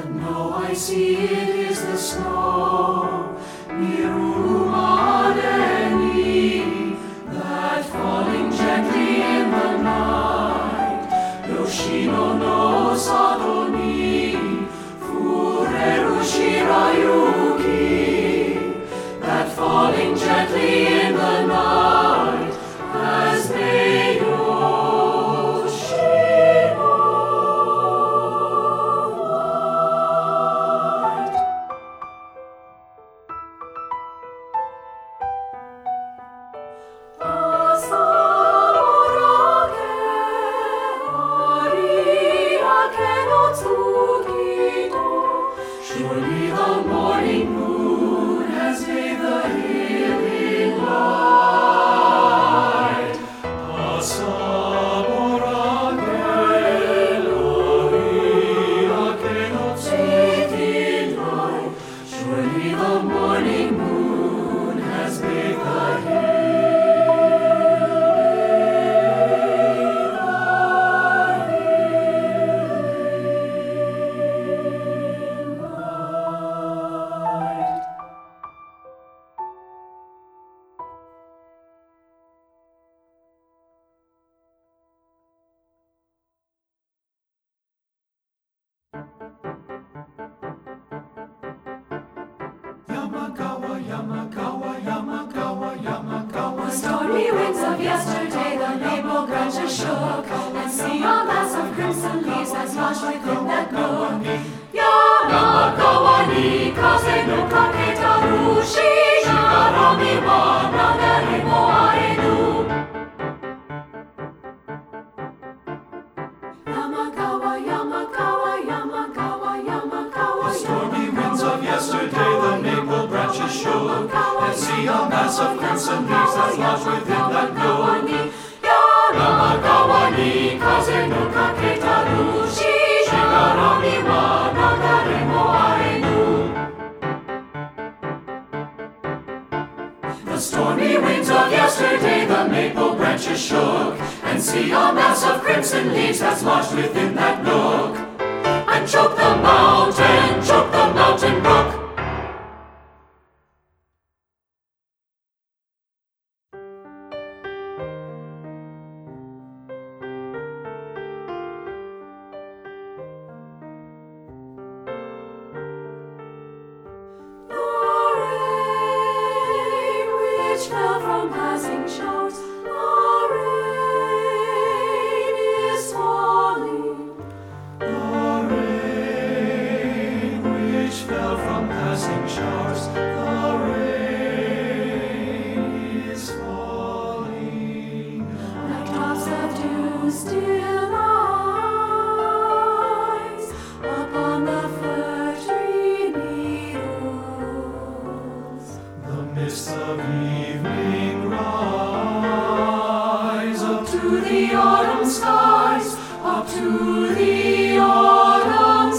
No, I see it is the snow, Mirumadeni, that falling gently in the night. Yoshino no Sadoni, Fureru Shirayuki, that falling gently in the night has made Yoshino white. Asamurage, ariake no tsukito, surely the morning moon has made the healing light. Asamurage, ariake no tsukito, surely the morning moon has made the healing light. Yamakawa, Yamakawa, Yamakawa, Yamakawa. The stormy winds of yesterday, the maple branches shook, and see a mass of crimson leaves has lodged within that nook. Yamakawa ni kaze no kaketaru, shigarami wa nagare mo aenu. Yamakawa, Yamakawa, Yamakawa, Yamakawa. The stormy winds of yesterday, the maple branches shook, and see a mass of crimson leaves has lodged within that nook. Yamakawa ni kaze no kaketaru, shigarami wa nagare mo aenu. The stormy winds of yesterday, the maple branches shook, and see a mass of crimson leaves has lodged within that nook, and choke the mountain brook. The rain which fell from passing showers, the rain is falling. The rain which fell from passing showers, the rain is falling. Like drops of dew still lies upon the fir tree needles. The mists of evening rise up to the autumn skies, up to the autumn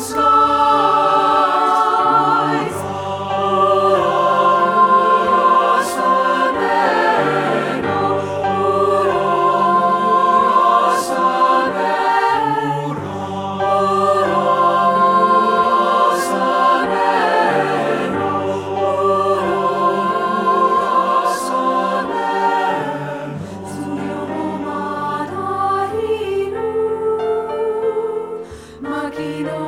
skies. Urasaneno, urasaneno, urasaneno, urasaneno. Tsuyomo mada hiru, makino